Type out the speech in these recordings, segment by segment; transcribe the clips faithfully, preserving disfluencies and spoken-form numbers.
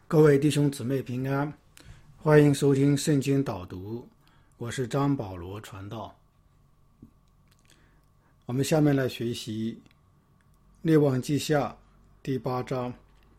各位弟兄姊妹平安，欢迎收听圣经导读，我是张保罗传道。我们下面来学习列王记下第八章。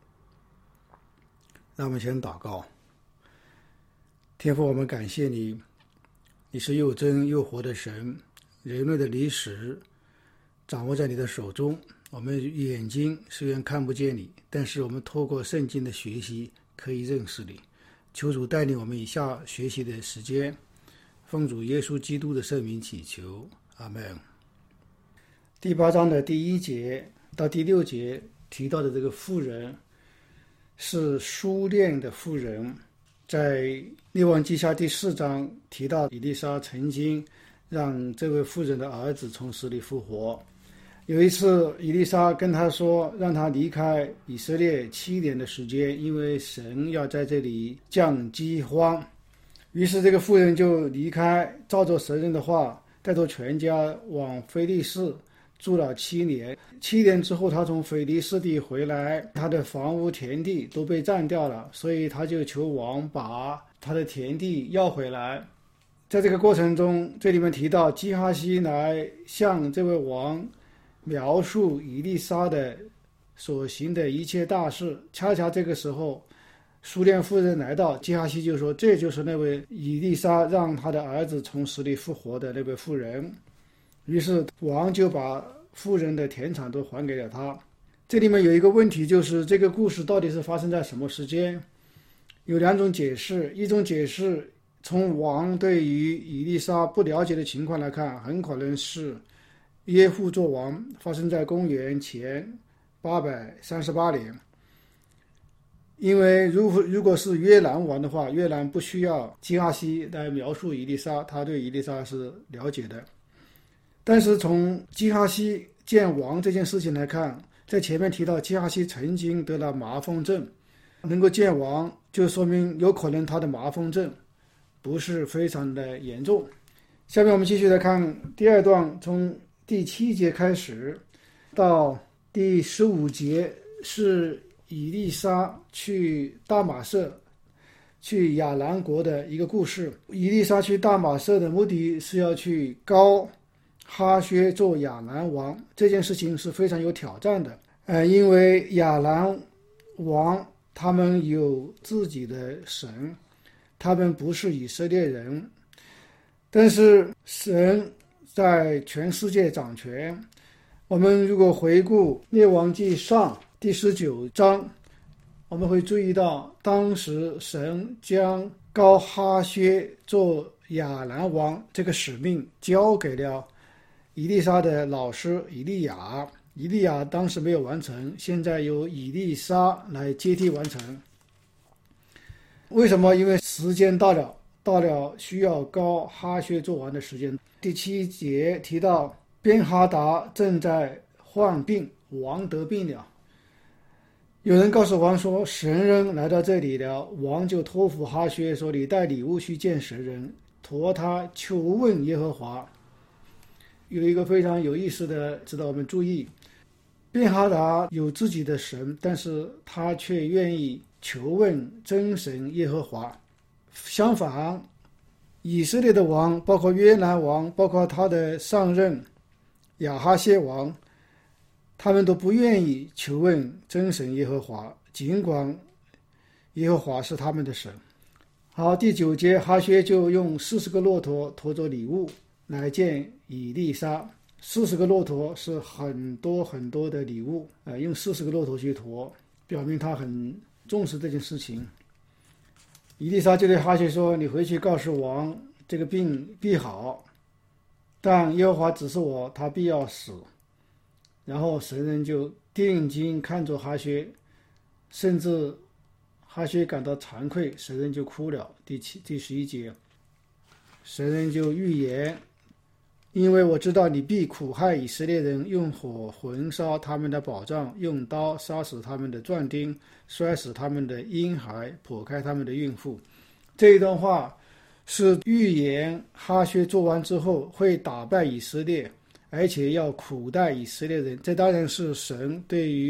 让我们先祷告。天父，我们感谢你，你是又真又活的神，人类的历史掌握在你的手中。我们眼睛虽然看不见你，但是我们透过圣经的学习可以认识你。求主带领我们以下学习的时间，奉主耶稣基督的圣名祈求，阿们。第八章的第一节到第六节提到的这个妇人是书念的妇人，在列王记下第四章提到以利沙曾经让这位妇人的儿子从死里复活。有一次以利沙跟他说，让他离开以色列七年的时间，因为神要在这里降饥荒。于是这个妇人就离开，照着神人的话，带着全家往非利士住了七年。七年之后，他从非利士地回来，他的房屋田地都被占掉了，所以他就求王把他的田地要回来。在这个过程中，这里面提到基哈西来向这位王描述以利沙的所行的一切大事。恰恰这个时候，书念妇人来到，基哈西就说，这就是那位以利沙让他的儿子从死里复活的那位妇人。于是王就把妇人的田产都还给了他。这里面有一个问题，就是这个故事到底是发生在什么时间？有两种解释。一种解释，从王对于以利沙不了解的情况来看，很可能是耶户作王，发生在公元前八百三十八年。因为如果如果是约兰王的话，约兰不需要基哈西来描述以利沙，他对以利沙是了解的。但是从基哈西见王这件事情来看，在前面提到基哈西曾经得了麻风症，能够见王就说明有可能他的麻风症不是非常的严重。下面我们继续来看第二段，从第七节开始到第十五节，是以利沙去大马色，去亚兰国的一个故事。以利沙去大马色的目的是要去膏哈薛做亚兰王，这件事情是非常有挑战的。呃，因为亚兰王他们有自己的神，他们不是以色列人，但是神在全世界掌权。我们如果回顾列王记上第十九章，我们会注意到当时神将膏哈薛做亚兰王这个使命交给了以利沙的老师以利亚。以利亚当时没有完成，现在由以利沙来接替完成。为什么？因为时间到了，到了需要膏哈薛做完的时间。第七节提到便哈达正在患病，王得病了。有人告诉王说，神人来到这里了。王就托付哈薛说，你带礼物去见神人，托他求问耶和华。有一个非常有意思的值得我们注意，便哈达有自己的神，但是他却愿意求问真神耶和华。相反，以色列的王，包括约兰王，包括他的上任亚哈谢王，他们都不愿意求问真神耶和华，尽管耶和华是他们的神。好，第九节，哈薛就用四十个骆驼驮着礼物来见以利沙。四十个骆驼是很多很多的礼物，呃，用四十个骆驼去驮，表明他很重视这件事情。以利沙就对哈薛说，你回去告诉王，这个病必好，但耶和华指示我，他必要死。然后神人就定睛看着哈薛，甚至哈薛感到惭愧，神人就哭了。第七第十一节，神人就预言，因为我知道你必苦害以色列人，用火焚烧他们的宝藏，用刀杀死他们的壮丁，摔死他们的婴孩，剖开他们的孕妇。这一段话是预言哈薛做完之后会打败以色列，而且要苦待以色列人。这当然是神对于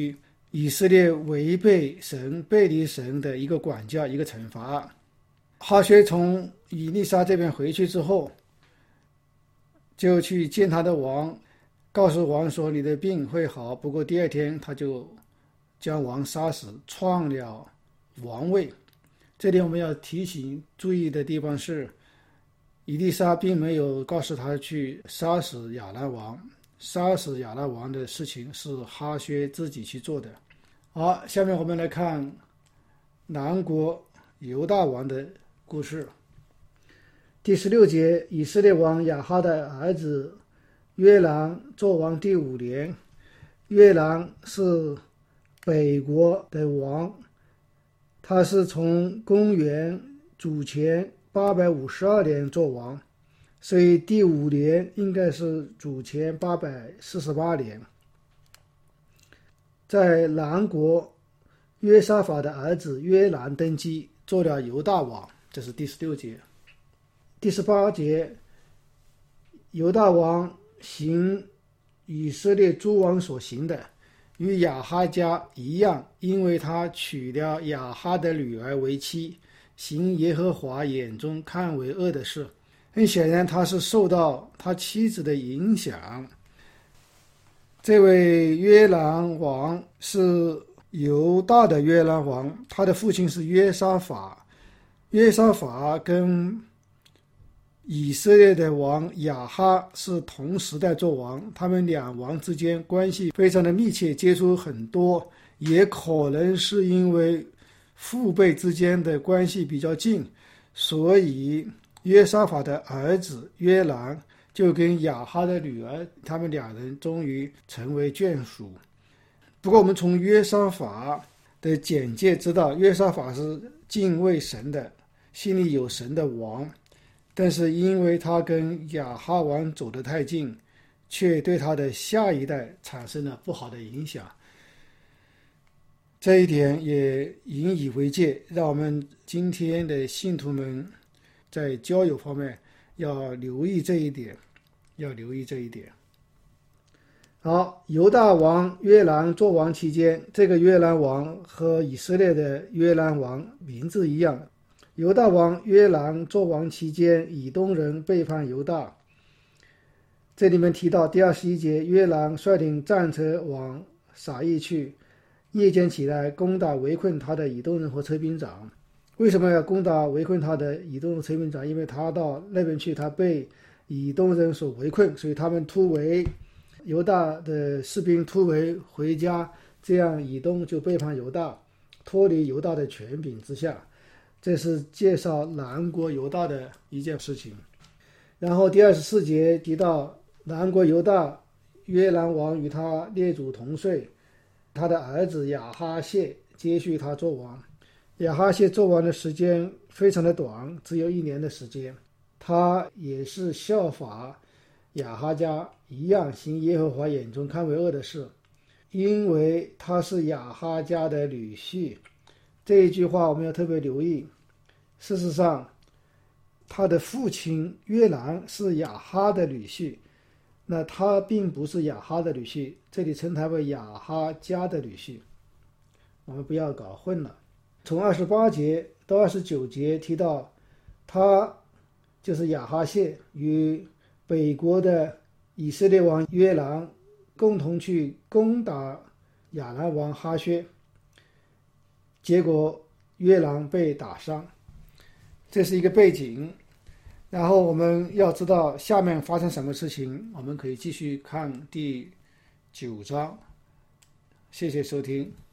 以色列违背神、背离神的一个管教、一个惩罚。哈薛从以利沙这边回去之后，就去见他的王，告诉王说你的病会好。不过第二天他就将王杀死，篡了王位。这里我们要提醒注意的地方是，以利沙并没有告诉他去杀死亚兰王，杀死亚兰王的事情是哈薛自己去做的。好，下面我们来看南国犹大王的故事。第十六节，以色列王亚哈的儿子约兰做王第五年。约兰是北国的王，他是从公元主前八百五十二年做王，所以第五年应该是主前八百四十八年。在南国，约沙法的儿子约兰登基，做了犹大王，这是第十六节。第十八节，犹大王行以色列诸王所行的，与亚哈家一样，因为他娶了亚哈的女儿为妻，行耶和华眼中看为恶的事。很显然他是受到他妻子的影响。这位约兰王是犹大的约兰王，他的父亲是约沙法。约沙法跟以色列的王亚哈是同时代做王，他们两王之间关系非常的密切，接触很多，也可能是因为父辈之间的关系比较近，所以约沙法的儿子约兰就跟亚哈的女儿，他们两人终于成为眷属。不过我们从约沙法的简介知道，约沙法是敬畏神的，心里有神的王，但是因为他跟亚哈王走得太近，却对他的下一代产生了不好的影响。这一点也引以为戒，让我们今天的信徒们在交友方面要留意这一点，要留意这一点。好，犹大王约兰做王期间，这个约兰王和以色列的约兰王名字一样。犹大王约兰做王期间，以东人背叛犹大。这里面提到第二十一节，约兰率领战车往撒意去，夜间起来攻打围困他的以东人和车兵长。为什么要攻打围困他的以东人车兵长？因为他到那边去，他被以东人所围困，所以他们突围，犹大的士兵突围回家，这样以东就背叛犹大，脱离犹大的权柄之下。这是介绍南国犹大的一件事情。然后第二十四节提到南国犹大约兰王与他列祖同岁，他的儿子亚哈谢接续他做王。亚哈谢做王的时间非常的短，只有一年的时间。他也是效法亚哈家一样，行耶和华眼中看为恶的事，因为他是亚哈家的女婿。这一句话我们要特别留意。事实上，他的父亲约兰是亚哈的女婿，那他并不是亚哈的女婿，这里称他为亚哈家的女婿，我们不要搞混了。从二十八节到二十九节提到，他就是亚哈谢与北国的以色列王约兰共同去攻打亚兰王哈薛，结果约兰被打伤，这是一个背景。然后我们要知道下面发生什么事情，我们可以继续看第九章。谢谢收听。